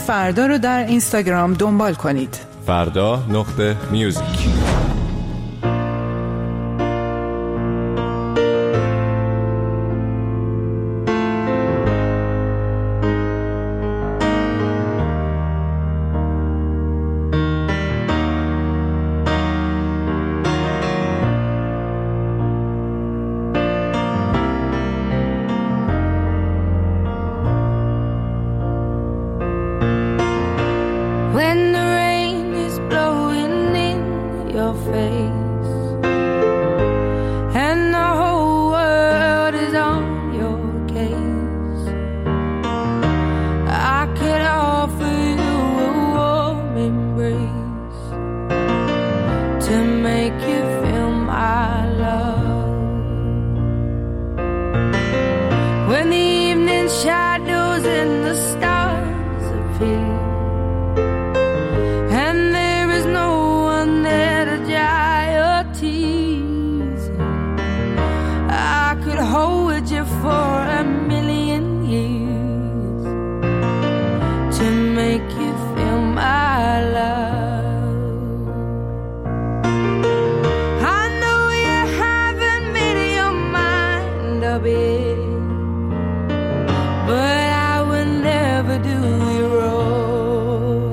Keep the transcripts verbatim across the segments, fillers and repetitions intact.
فردا رو در اینستاگرام دنبال کنید. فردا نقطه میوزیک. When the rain is blowing in your face and the whole world is on your case, I could offer you a warm embrace to make you feel my love. When the evening shadows and the stars appear, hold you for a million years to make you feel my love. I know you haven't made your mind up yet, but I will never do you wrong.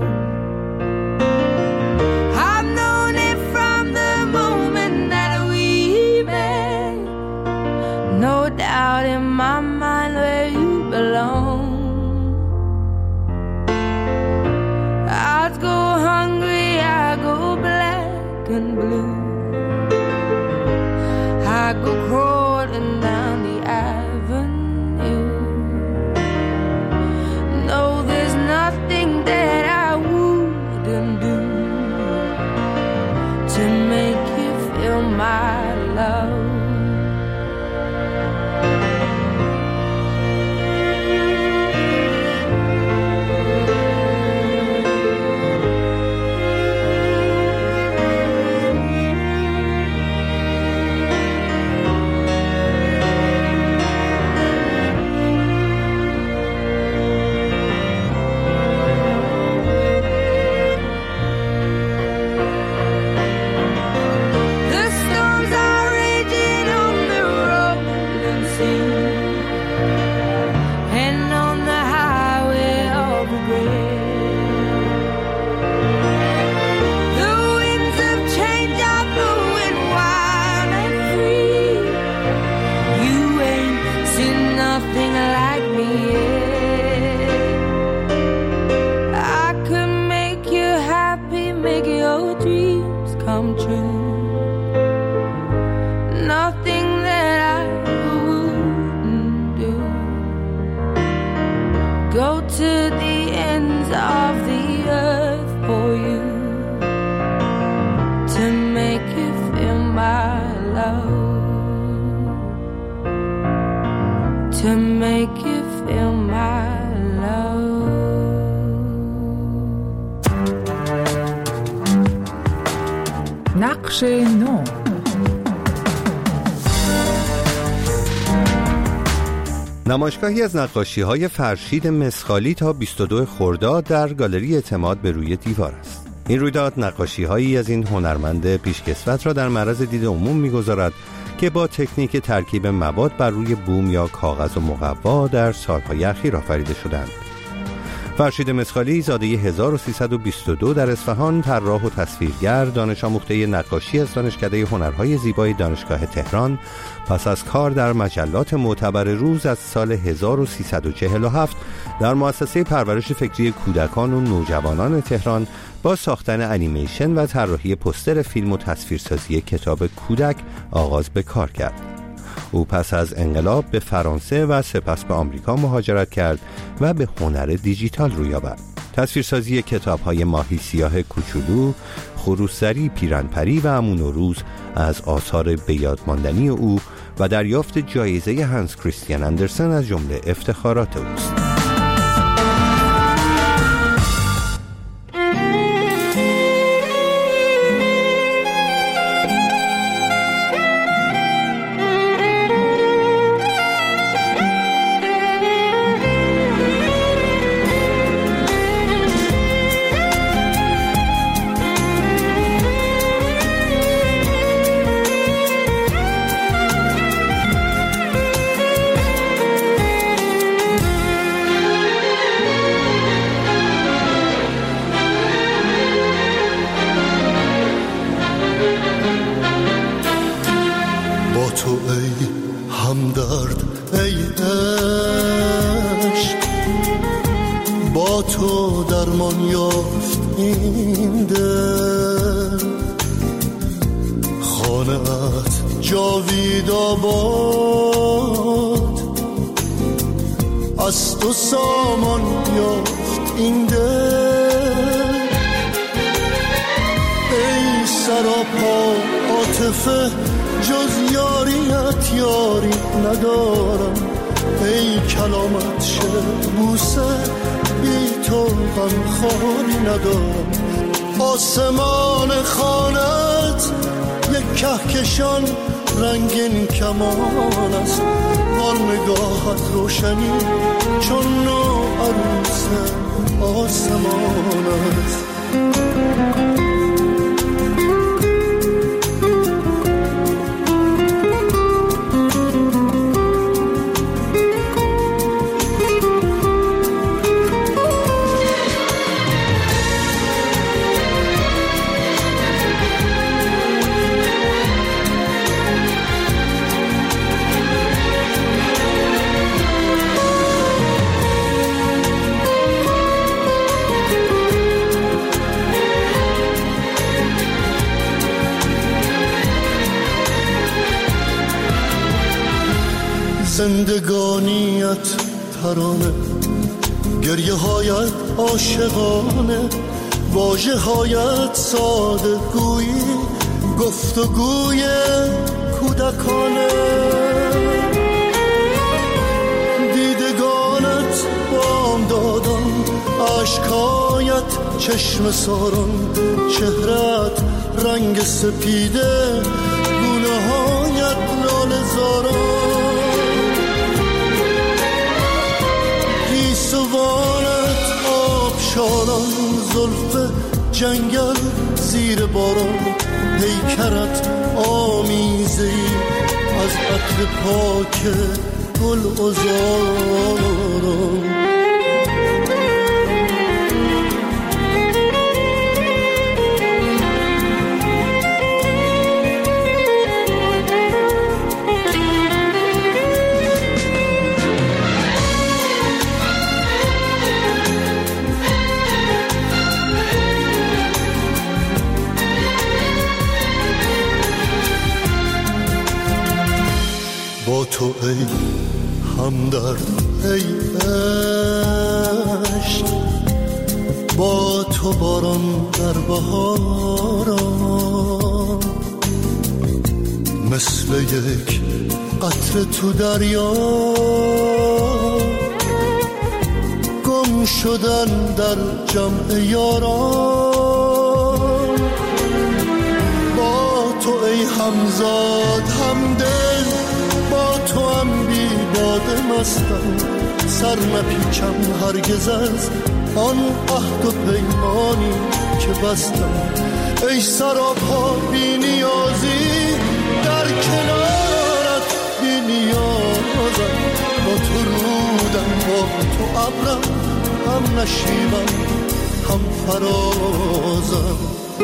I've known it from the moment that we met. No doubt in my mind where you belong. I'd go hungry, I go black and blue. I go crawling down the avenue. No, there's nothing that I wouldn't do to make you feel my love. Go to the ends of the earth for you to make you feel my love, to make you feel my love. نقش نو. نمایشگاهی از نقاشی‌های فرشید مسخالی تا بیست و دو خرداد در گالری اعتماد به روی دیوار است. این رویداد نقاشی‌هایی از این هنرمند پیشکسوت را در معرض دید عموم می‌گذارد که با تکنیک ترکیب مواد بر روی بوم یا کاغذ و مقوا در سالهای اخیر آفریده شدند. فرشید مسخالی زاده هزار و سیصد و بیست و دو در اصفهان، طراح و تصویرگر، دانش آموخته نقاشی از دانشکده هنرهای زیبای دانشگاه تهران، پس از کار در مجلات معتبر روز از سال هزار و سیصد و چهل و هفت در مؤسسه پرورش فکری کودکان و نوجوانان تهران با ساختن انیمیشن و طراحی پوستر فیلم و تصویرسازی کتاب کودک آغاز به کار کرد. او پس از انقلاب به فرانسه و سپس به آمریکا مهاجرت کرد و به هنر دیجیتال روی آورد. تصویرسازی کتاب‌های ماهی سیاه کوچولو، خروسری، پیرنپری و امون و روز از آثار بیادماندنی او و دریافت جایزه هانس کریستیان اندرسن از جمله افتخارات اوست. یافت این دل، خانه‌ات جاوید آباد، از تو سامان یافت این دل. ای سراپا عاطفه جز یاریت یاری ندارم، ای کلامت شعر بوسه بی تو غم خاری ندارم. آسمان خانت یک کهکشان رنگین کمان است، آن نگاهت روشنی چون نو عروس آسمان است. زندگانیت ترانه، گریه هایت عاشقانه، واژه هایت ساده گویی، گفتگوی کودکانه. دیدگانت بام دادم، عشقایت چشم ساران، چهرت رنگ سپیده، گونه هایت لاله زاران. سوانت آبشاران، زلف جنگل زیر باران، پیکرت آمیزه‌ای از عطر پاک گل عذاران. با تو ای همدرد ای عشق، با تو باران در بهاران، مثل یک قطره تو دریا، گم شدن در جمع یاران. با تو ای همزاد همدل، با تو هم بی باده مستم، سر نپیچم هرگز از آن عهد و پیمانی که بستم. ای سراپا بی نیازی، در کنارت بی نیازم، با تو رودم با تو ابرم، هم نشیبم هم فرازم.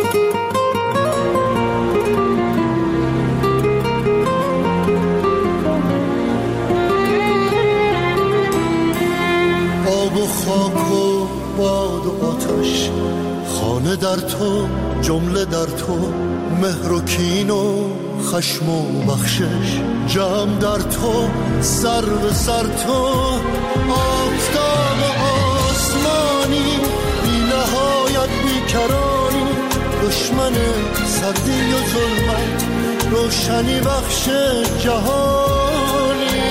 آب و خاک و باد و آتش، خانه در تو جمله در تو، مهر و کین و خشم و بخشش جمع در تو، سر به سر تو. آفتاب آسمانی بی نهایت بیکرانی، دشمن سردی و ظلمت، روشنی بخش جهانی.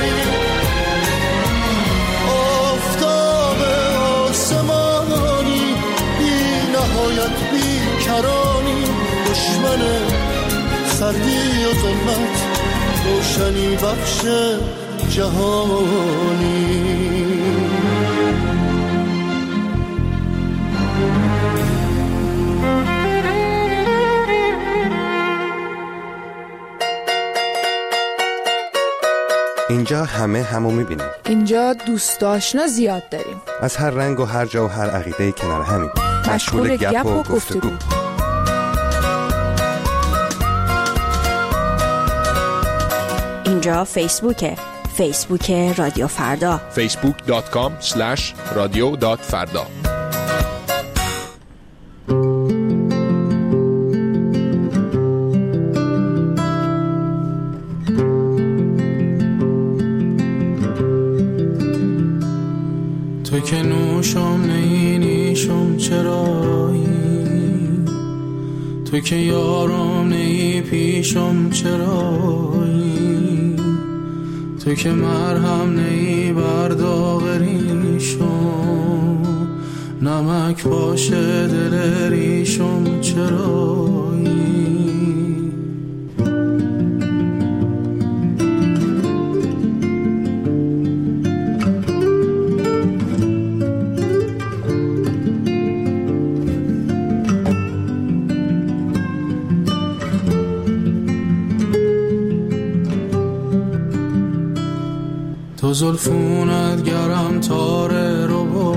آفتاب آسمانی بی نهایت بیکرانی، دشمن سردی و ظلمت، روشنی بخش جهانی. اینجا همه همو میبینیم. اینجا دوست آشنا زیاد داریم، از هر رنگ و هر جا و هر عقیده کنار همیم، مشغول گپ و گفتگو. اینجا فیسبوکه، فیسبوک رادیو فردا، فیسبوک دات کام اسلش رادیو دات فردا. تو که یارم نی پیشم چرایی، تو که مرهم نی برداغ ریشم، نمک باشه دل ریشم چرایی. تو زلفونت گرم تاره رو با،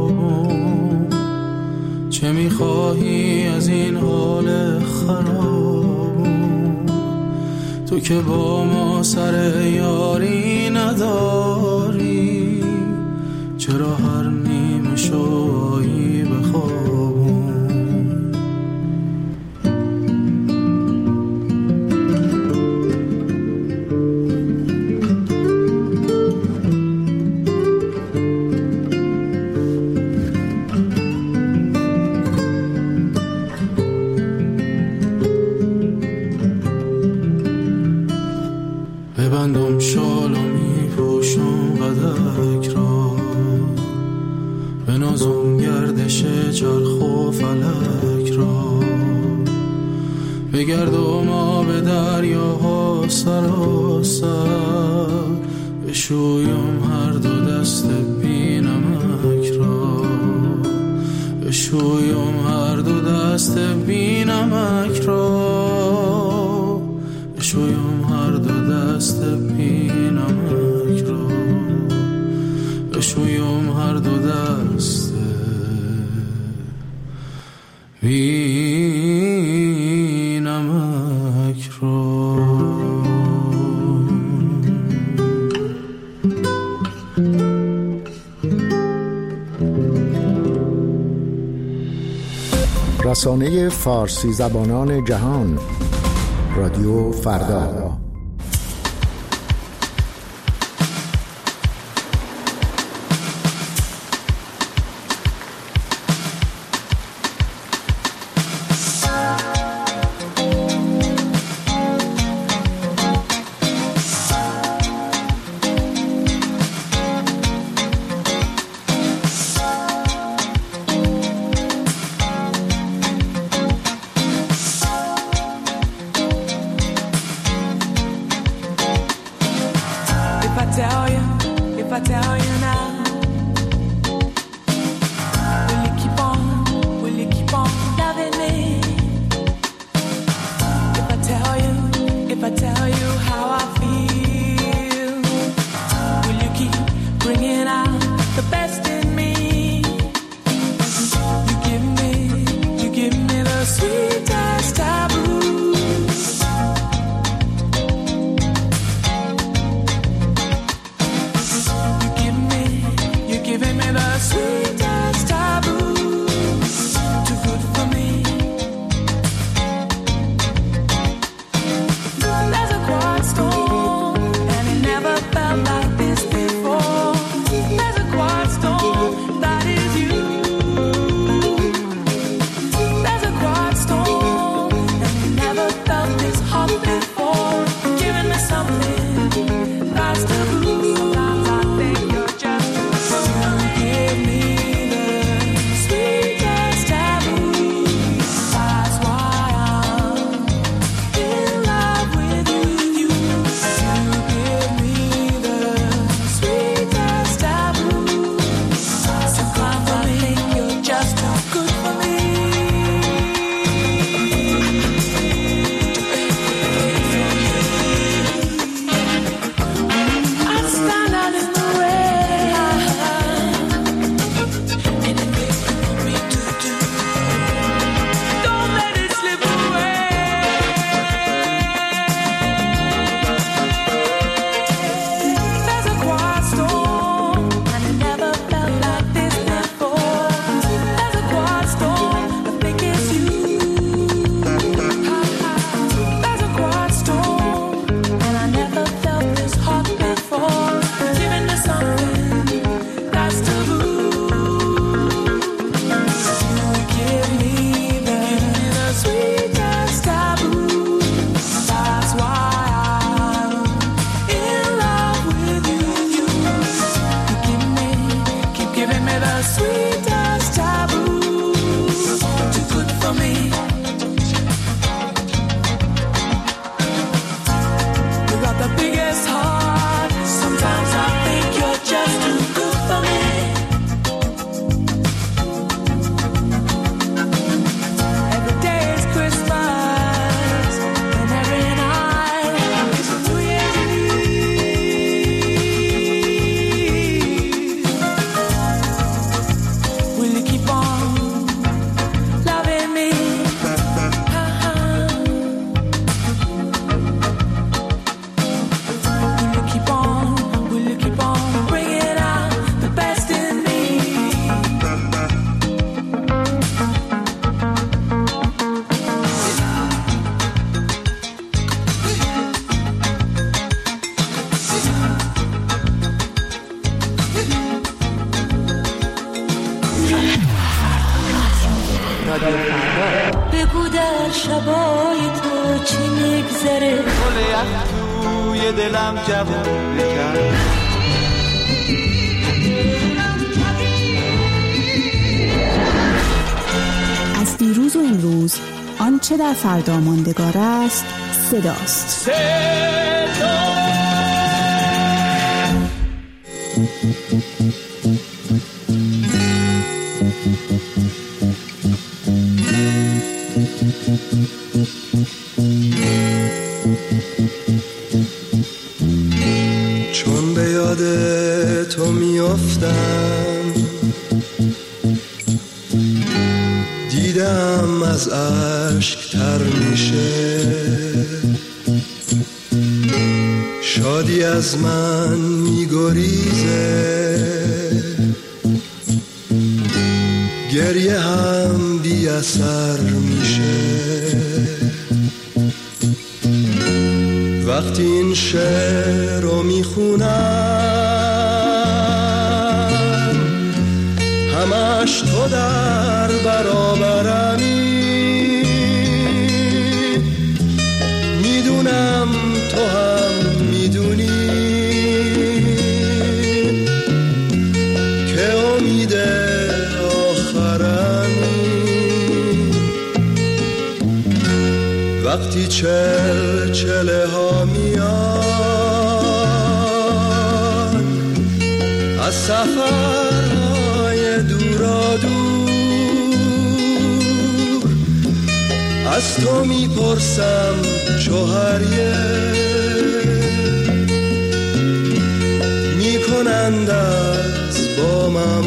چه میخواهی از این حال خراب؟ تو که با ما سر یاری نداری، چرا هر نیمه شویی بخواب؟ ببندم شال و می پوشم قدک را، بنازم گردش چرخ و فلک را، بگردم آب دریاها سراسر، بشویم هر دو دست بی نمک را، بشویم هر دو دست بی نمک را، بشویم هر دو دست بی نمک را، بشویم هر دو دست بی نمک را. رسانه فارسی زبانان جهان، رادیو فردا. فردا. بگو در شبای تو چی میگذره، گل یخ توی دلم جوون بکن. از دیروز و امروز آنچه در فردا ماندگار است صداست. صدا چون به یاد تو میافتم، دیدم از عشق تر میشه، شادی از من میگریزه، گریه هم بی اثر میشه. وقتی این شعر رو میخونم، همش تو در برابرمی، میدونم تو هم میدونی که امید آخرمی. وقتی چل چله ها میان از سفرهای دورا دور، از تو میپرسم چوهریه، میکنند از با من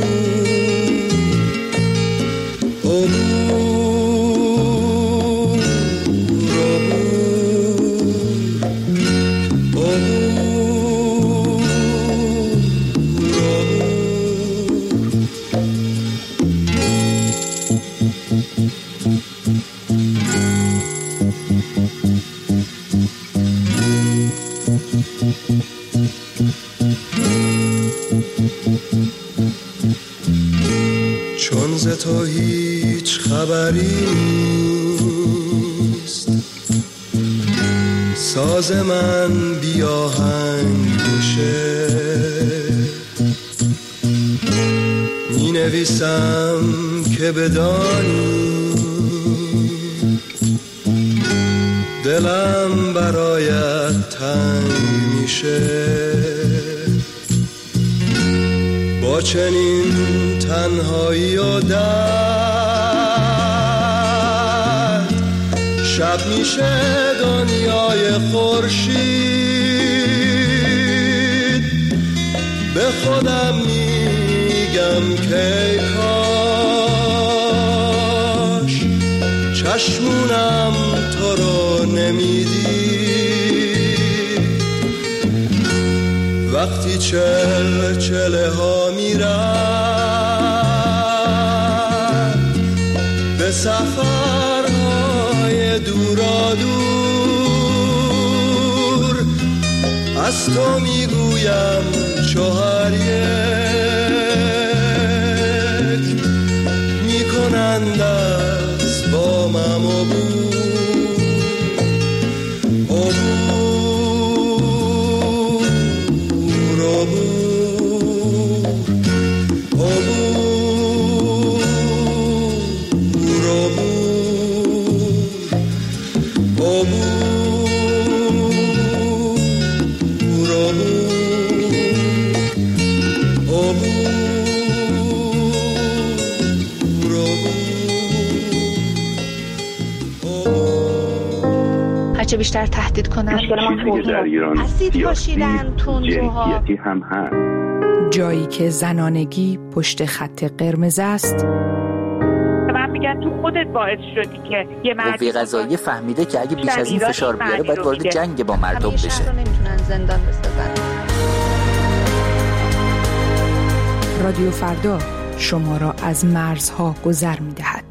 چون ز تو هیچ خبری نیست، ساز من بی آهنگ میشه، می نویسم که بدانی دلم برایت تنگ میشه. با چنین تنهایی و درد، شب میشه دنیای خورشید. به خودم میگم که کاش چشمونم تو رو نمیدید. وقتی چل چله ها میرن به سفرهای دورا دور، از تو میگویم چهار یک، میکنند از با من عبور. هرچه بیشتر تهدید کنن مشکل ما در ایران اسید پاشیدن، تندروها، هم هست. جایی که زنانگی پشت خط قرمز است. من میگم تو خودت باعث شدی که یه مرد قوه قضاییه فهمیده که اگه بیش از این فشار بیاره باید وارد جنگ با مردم بشه. همیشه نمیتونن زندان بسازن. رادیو فردا شما را از مرزها گذر می‌دهد.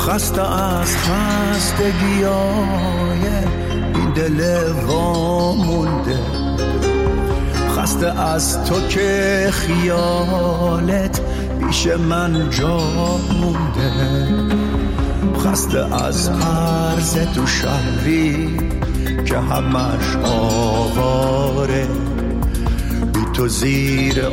خسته از خستگیای این دل وامونده، خسته از تو که خیالت پیش من جا مونده، خسته از عرض تو شهری که همش آواره، بی تو زیر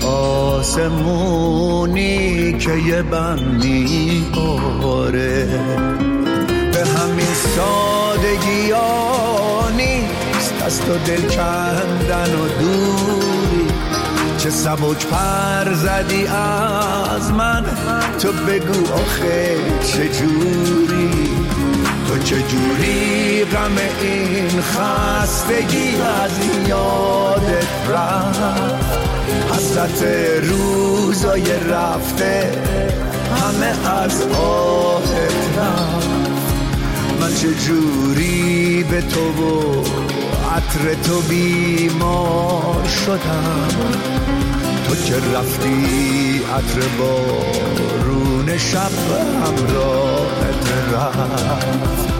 آسمونی که یه بم میباره. به همین سادگی ها نیست از تو دل کندن و دوری، چه سبک پر زدی از من، تو بگو آخه چجوری، تو چجوری غم این خستگی از یادت رفت، حسرت روزای رفته همه از آهت رفت. من چجوری به تو و عطر تو بیمار شدم، تو که رفتی عطر بارون شب همراهت رفت.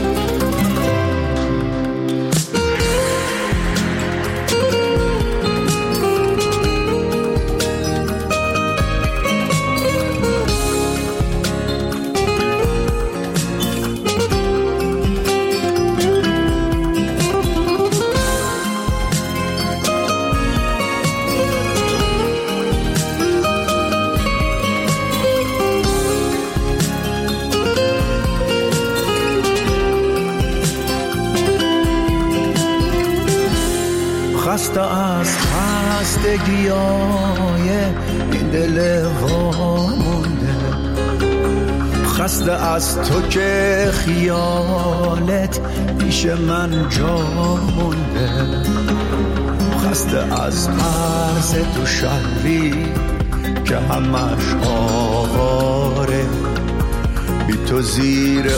خسته از خستگیای این دل وامونده، خسته از تو که خیالت پیش من جا مونده، خسته از عرض تو شهری که همش آواره، بی تو زیر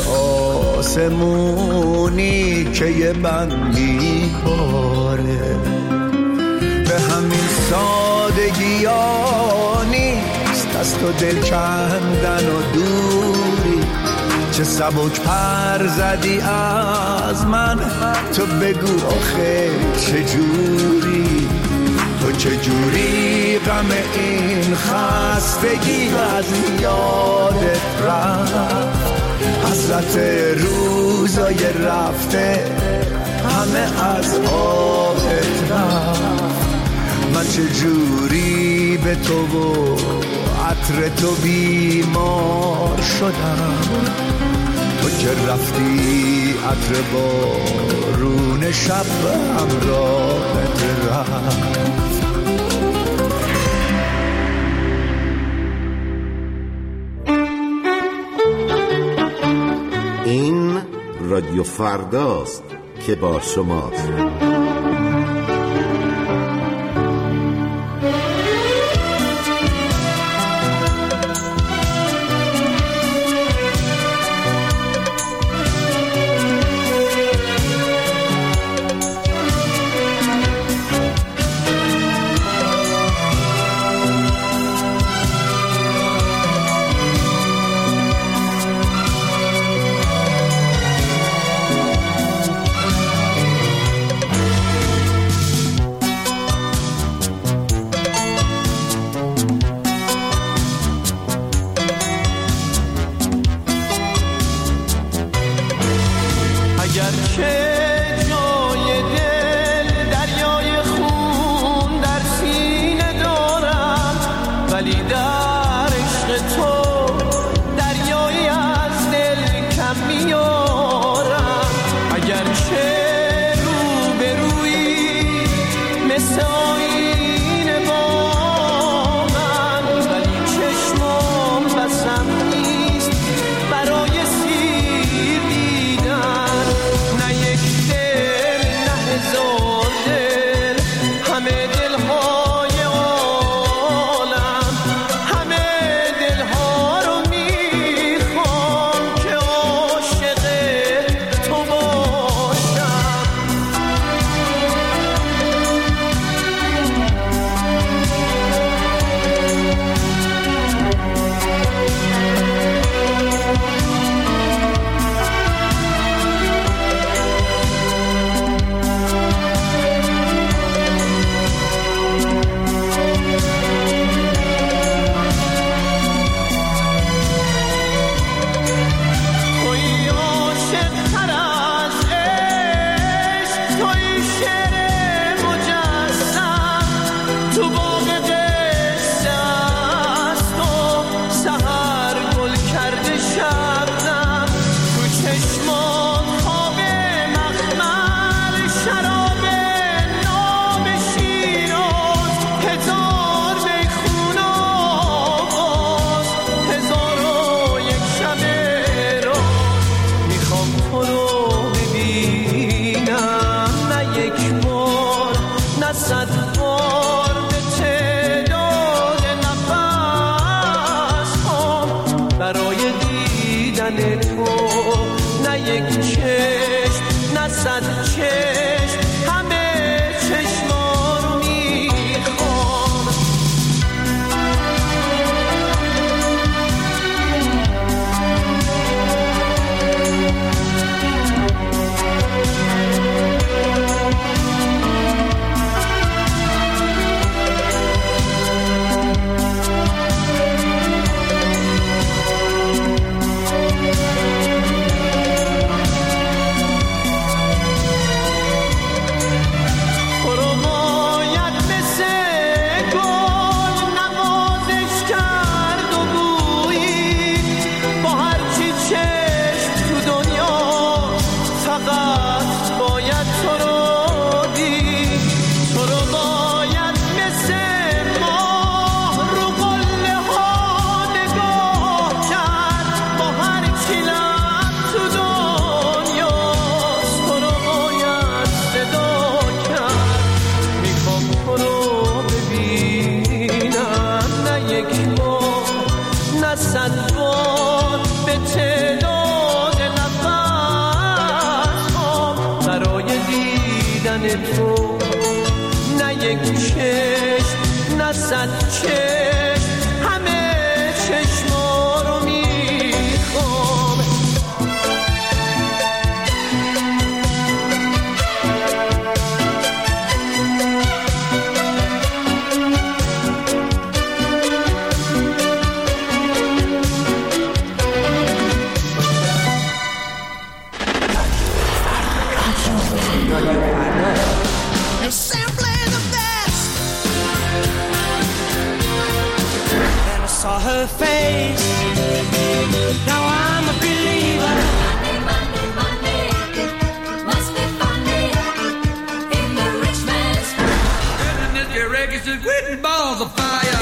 آسمونی که یه بند میباره. به همین سادگی ها نیست از تو دل کندن و دوری، چه سبک پر زدی از من، تو بگو آخه چجوری، تو چجوری غم این خستگی از یادت رفت، حسرت روزای رفته همه از آهت رفت. من چجوری به تو و عطر تو بیمار شدم، تو که رفتی عطر بارون شب همراهت رفت. این رادیو فرداست که با شماست. برای سیر دیدن نه یک تو، نه یک چشم نه صد چشم، همه چشما رو میخوام. تو نه یک چشم نه صد چشم، همه چشما رو میخوام. Her face. Now I'm a believer. Monday, Monday, Monday, must be funny in the rich man's world. And this reggae is written balls of fire.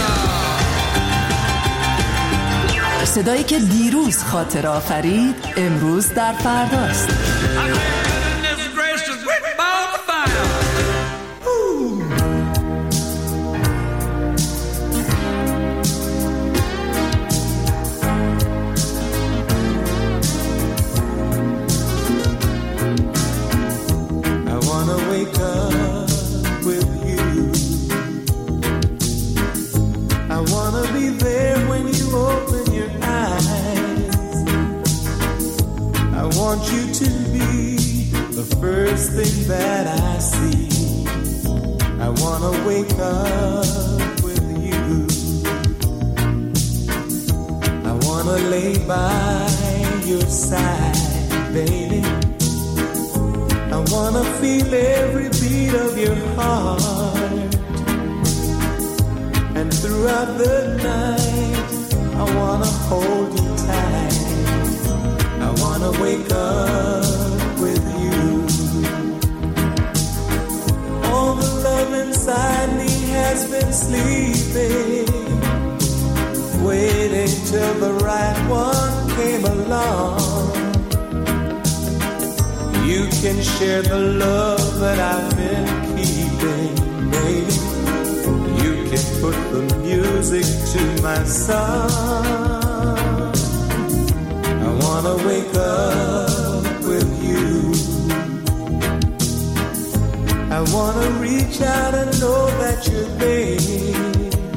صدایی که دیروز خاطر آفرید امروز در فرداست. I want you to be the first thing that I see. I want to wake up with you. I want to lay by your side, baby. I want to feel every beat of your heart. And throughout the night, I want to hold you tight. I wanna wake up with you. All the love inside me has been sleeping, waiting till the right one came along. You can share the love that I've been keeping, baby. You can put the music to my song. I wanna wake up with you. I wanna reach out and know that you're there.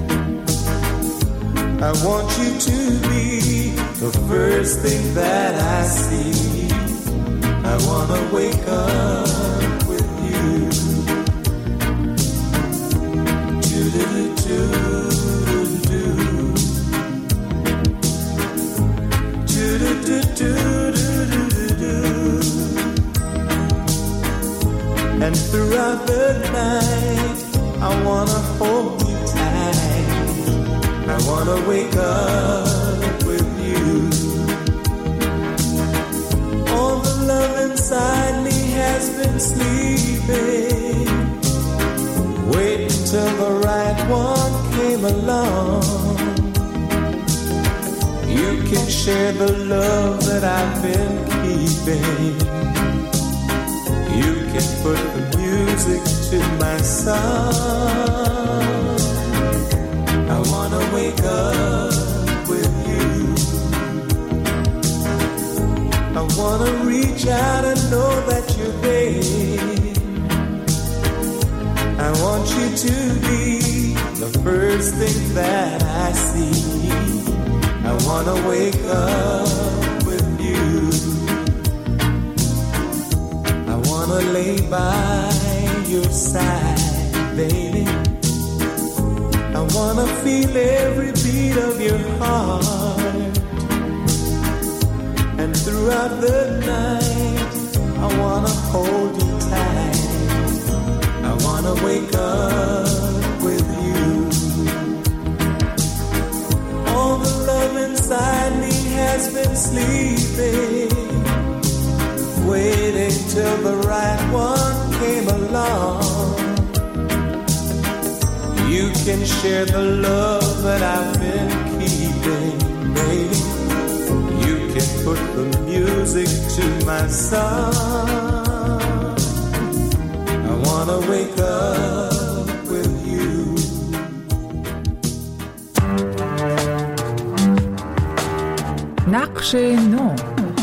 I want you to be the first thing that I see. I wanna wake up with you. Do-do-do-do-do-do. Do-do-do-do-do-do-do. And throughout the night, I wanna hold you tight. I wanna wake up with you. All the love inside me has been sleeping, waiting till the right one came along. You can share the love that I've been keeping. You can put the music to my song. I wanna wake up with you. wanna reach out and know that you're there. I want you to be the first thing that I see. I wanna wake up with you. I wanna lay by your side, baby. I wanna feel every beat of your heart. And throughout the night, I wanna hold you tight. I wanna wake up with you. All the love inside me has been sleeping, waiting till the right one came along. You can share the love that I've been keeping, baby. You can put the music to my song. I wanna wake up with you. نقش نو.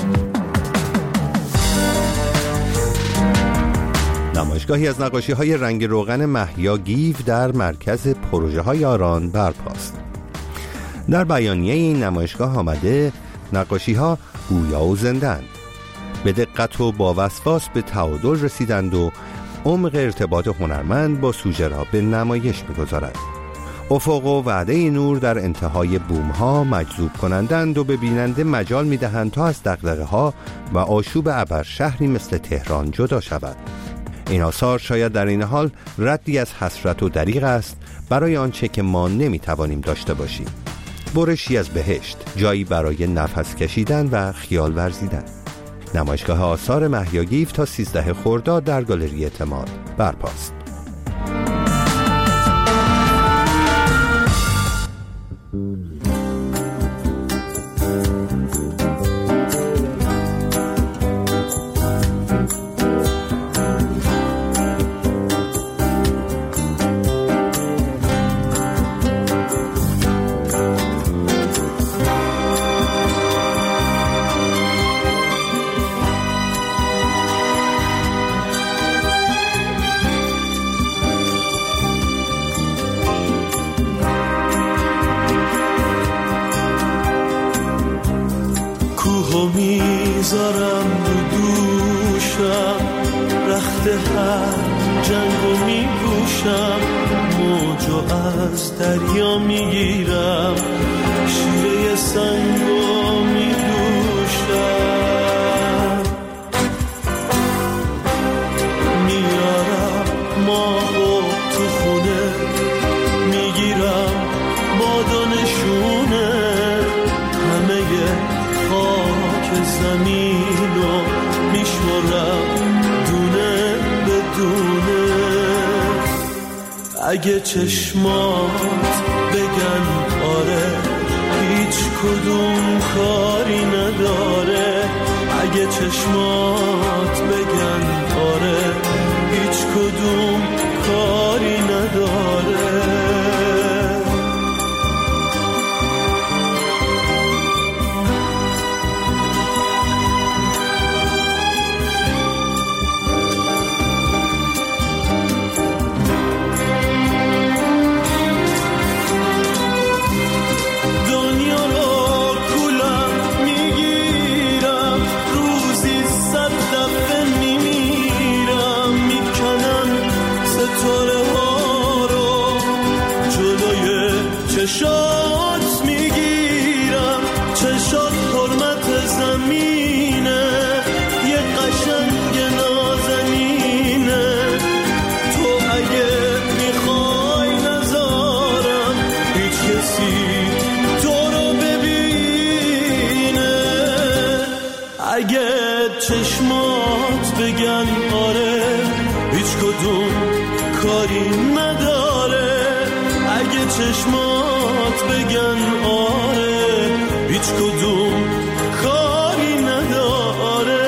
نمایشگاهی از نقاشی‌های رنگ روغن مهیا گیو در مرکز پروژه‌های آران برپاست. در بیانیه این نمایشگاه آمده نقاشی‌ها گویا و زنده‌اند. به دقت و با وسواس به تعادل رسیدند و عمق ارتباط هنرمند با سوژه را به نمایش می‌گذارد. افق و وعده نور در انتهای بوم‌ها مجذوب کنندند و به بیننده مجال می‌دهند تا از دغدغه‌ها و آشوب ابر شهری مثل تهران جدا شود. این آثار شاید در این حال ردی از حسرت و دریغ است برای آنچه که ما نمی‌توانیم داشته باشیم. برشی از بهشت، جایی برای نفس کشیدن و خیال ورزیدن. نمایشگاه آثار مهیا گیو تا سیزده خرداد در گالری اعتماد برپاست. میذارم رو دوشم، رخت هر جنگو میپوشم، موجو از دریا میگیرم، شیره سنگو میدوشم، میارم ماهو تو خونه، میگیرم بادانشونه، همه خاک زمینو میشورم دونه به دونه. اگه چشمات بگن آره هیچ کدوم کاری نداره، اگه چشمات بگن آره هیچ کدوم کاری نداره. چشات میگیرم، چشات حرمت زمینه، یه قشنگ نازنینه، تو اگه میخوای نذارم هیچ کسی تو رو ببینه. اگه چشمات بگن آره هیچ کدوم کاری نداره، اگه چشمات بگن آره هیچ کدوم کاری نداره.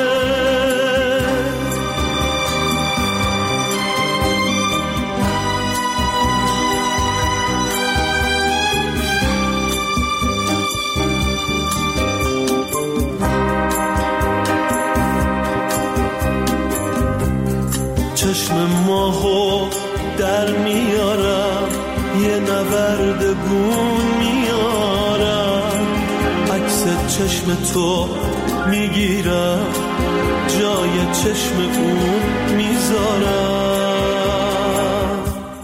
چشم ماهو در میارم، یه نورد گون میارم، عکس چشم تو میگیرم، جای چشم اون میذارم.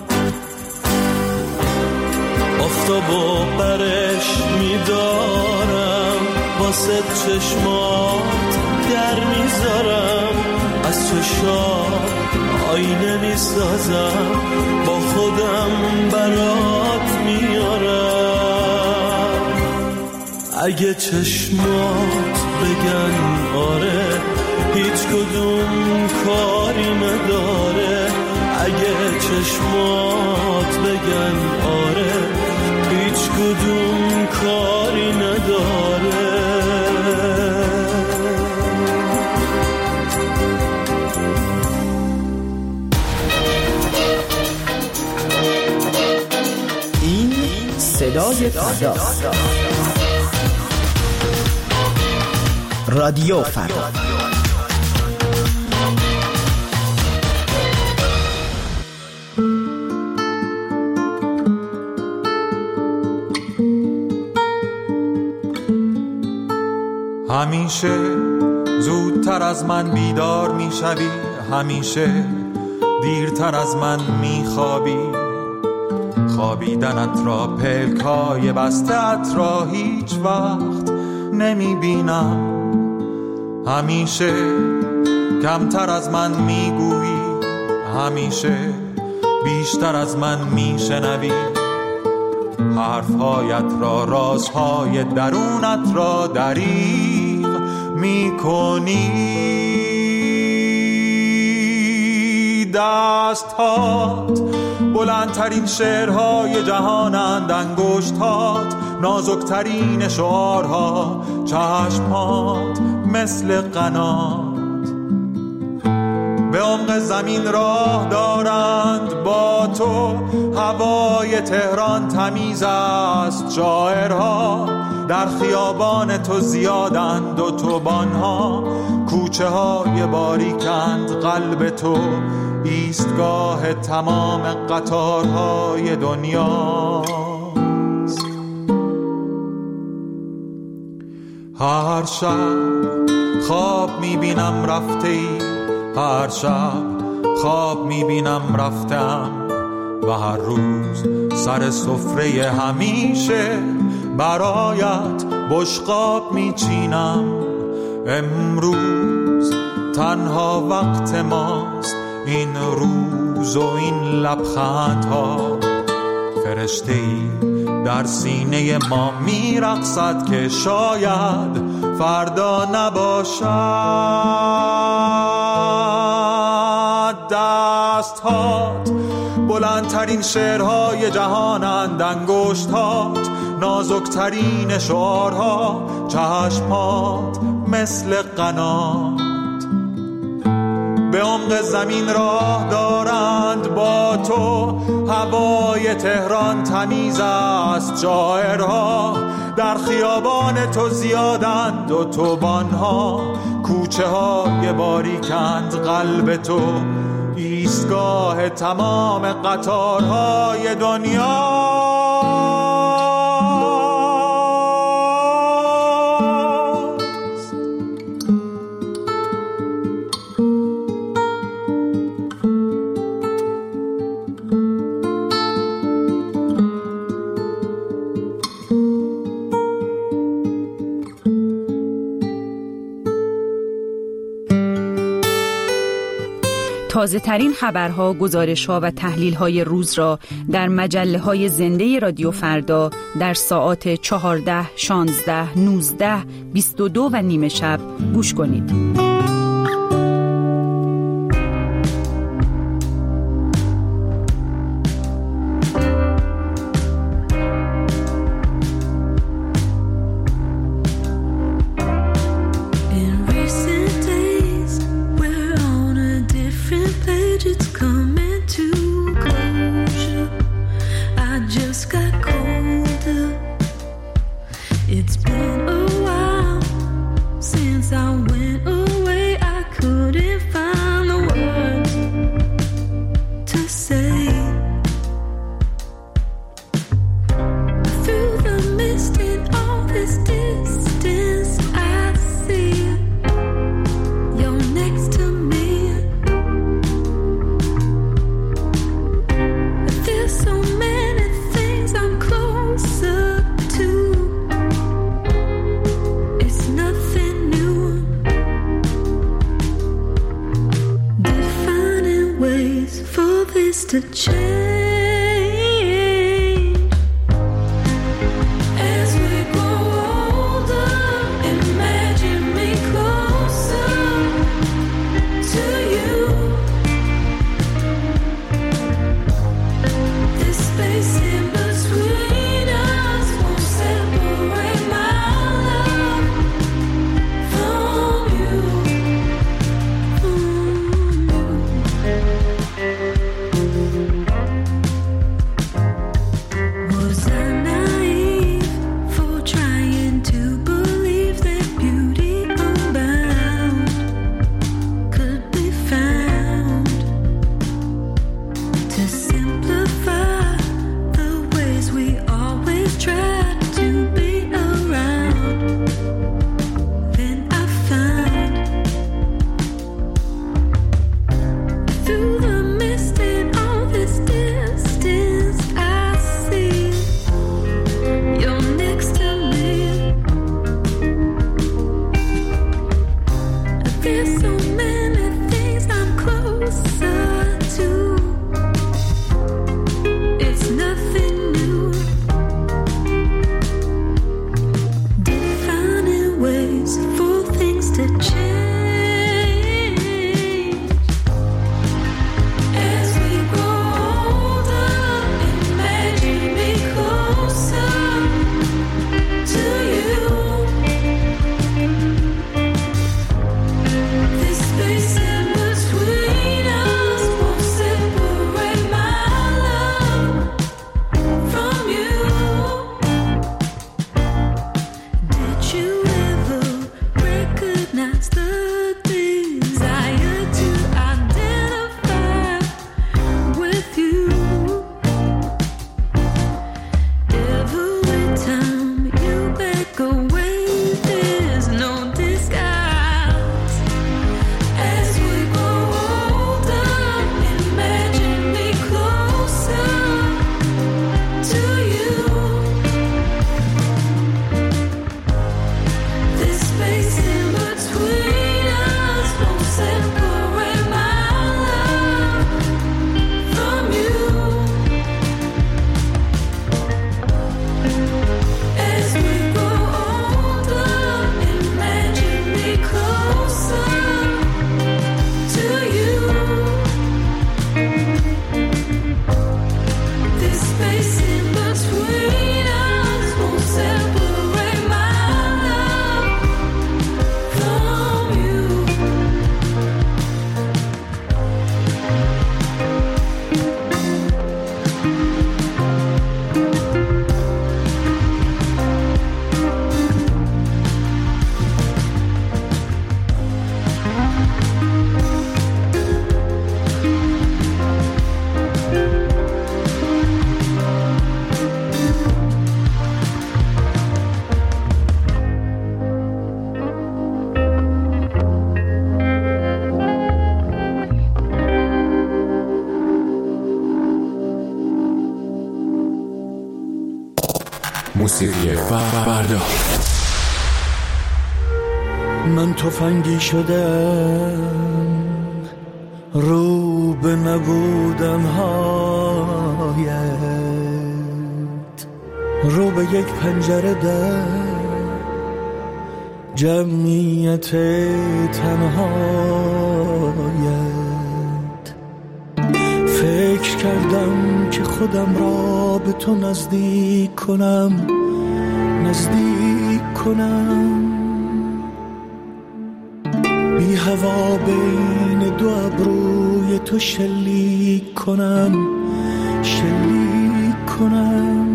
آفتابو برش میدارم، واسه چشمات در میذارم، از چشات آینه میسازم، با خودم برات میارم. اگه چشمات بگن آره، هیچ کدوم کاری نداره. اگه چشمات بگن آره، هیچ کدوم کاری نداره. صدای فردا، رادیو فردا. همیشه زودتر از من بیدار میشوی، همیشه دیرتر از من میخوابی. خوابیدنت را، پلکای بستت را هیچ وقت نمیبینم. همیشه کمتر از من میگویی، همیشه بیشتر از من میشنوی. حرفهایت را، رازهای درونت را دریغ میکنی. دستهات بلندترین شعرهای جهانند، انگشتات نازکترین شعارها، چشمات مثل قنات به عمق زمین راه دارند. با تو هوای تهران تمیز است، شاعرها در خیابان تو زیادند، اتوبان‌ها کوچه های باریکند. قلب تو ایستگاه تمام قطارهای دنیاست. هر شب خواب میبینم رفته ای، هر شب خواب میبینم رفتم، و هر روز سر سفره همیشه برایت بشقاب میچینم. امروز تنها وقت ماست، این روز و این لبخندها. فرشته‌ای در سینه ما میرقصد که شاید فردا نباشد. دستهات بلندترین شعرهای جهانند، انگشتات نازکترین شعارها، چشمات مثل قنات به عمق زمین راه دارند. با تو هوای تهران تمیز است، شاعرها در خیابان تو زیادند، اتوبان‌ها کوچه های باریکند. قلب تو ایستگاه تمام قطارهای دنیا. تازه ترین خبرها، گزارش‌ها و تحلیل‌های روز را در مجله‌های زنده رادیو فردا در ساعات چهارده، شانزده، نوزده، بیست و دو و نیم شب گوش کنید. It's been a while since I went away. to change as we grow older. Imagine me closer to you. This space in between us won't separate my love from you. Was I naive for trying to believe that beauty unbound could be found to simplify the ways we always tried to be around? Then I found through the mist and all this distance, I see you're next to me. There's so many things I'm closer to. It's nothing new. Defining ways for things to change as we grow older. Imagine me closer to you. This space in between us won't separate my love from you. Did you ever recognize the desire to identify with you? Every time you back away, there's no disguise. As we grow older, imagine me closer to you. This space in between us won't separate my love from you. As we grow older, imagine me closer to you. This space in between us won't separate my love from you. موسیقی فردا. من تفنگی شدم رو به نبودن هایت، رو به یک پنجره در جمعیت تنهایت. فکر کردم که خودم را به تو نزدیک کنم، نزدیک کنم، بی هوا بین دو ابروی تو شلیک کنم، شلیک کنم.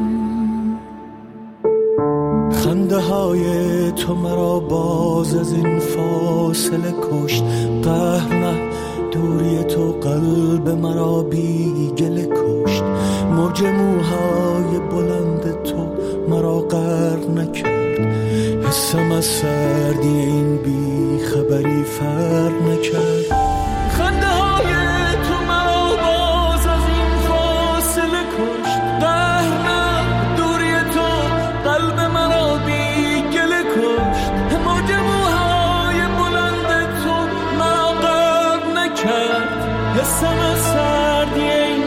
خنده های تو مرا باز از این فاصله کشت، قهر نه دوری تو قلب مرا بی گله کشت. موج موهای بلند تو مرا غرق نکرد، حسم از سردی این بی خبری فرق نکرد. خنده های تو مرا باز از این فاصله کشت، قهر نه دوری تو قلب مرا بی گله کشت. موج موهای بلند تو مرا غرق نکرد، حسم از سردی این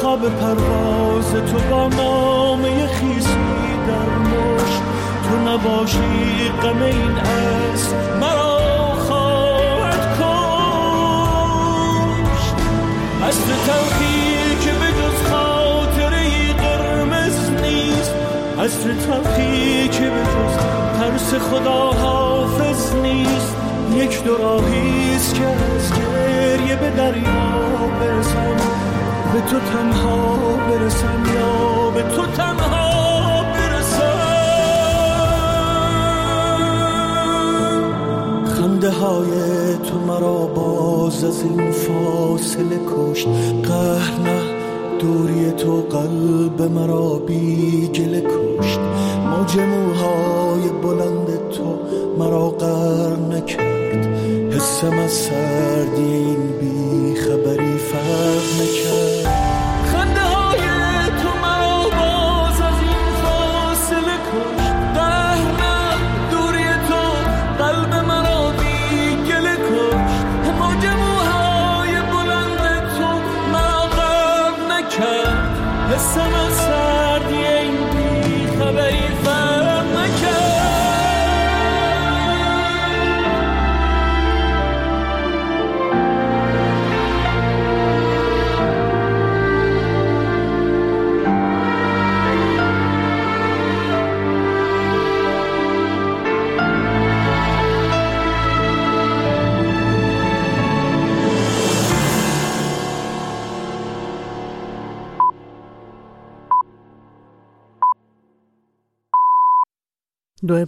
خواب پرواز تو با نامه خیسی در مشت، تو نباشی غم این اسب مرا خواهد کشت. اسب تلخی که به جز خاطره قرمز نیست، اسب تلخی که به جز ترس خدا حافظ نیست. یک دو راهیست که از گریه به دریا برسم، به تو تنها برسم یا به تو تنها برسم. خنده های تو مرا باز از این فاصله کشت، قهر نه دوری تو قلب مرا بی گله کشت. موج موهای بلند تو مرا غرق نکرد، حسم از سردی این بی